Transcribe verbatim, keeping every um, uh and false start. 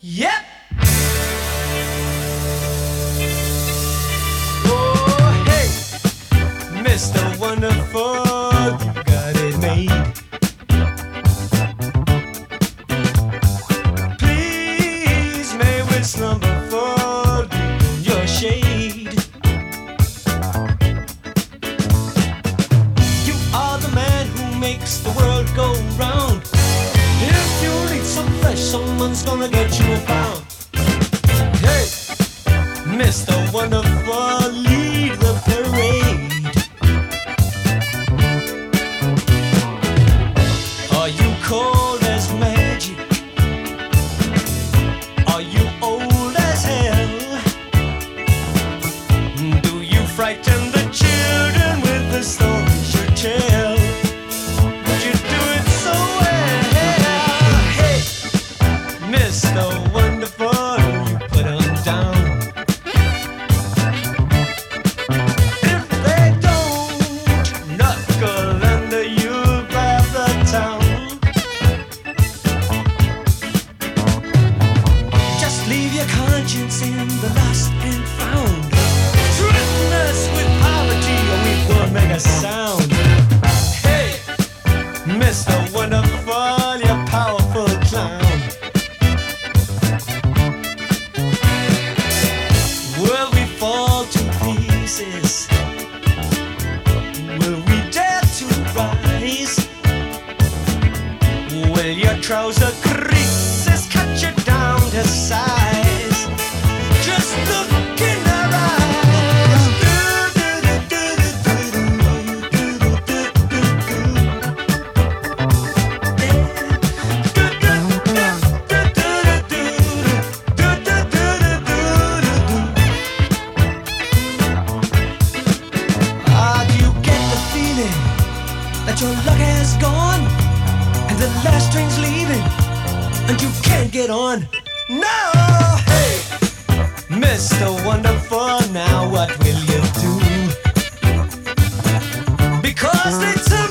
Yep. Oh, hey, mister Wonderful, you got it made. Please, may we slumber for deep in your shade. You are the man who makes the world go round. If you eat some flesh, someone's gonna get you found. Hey, mister Wonderful, lead the parade. Are you cold as magic? Are you old as hell? Do you frighten the children with the stories you tell? You do it so well. Hey, mister Wonderful, you put 'em down. If they don't knuckle under, you'll grab the town. Just leave your conscience in the lost and found. Threaten us with poverty or we won't make a sound. Hey, mister Wonderful, you powerful clown. Will we fall to pieces? Will we dare to rise? Will your trouser creases cut you down to size? Just look in our eyes. Ah, do you get the feeling that your luck has gone and the last train's leaving and you can't get on? No! Hey, mister Wonderful, now what will you do? Because they tell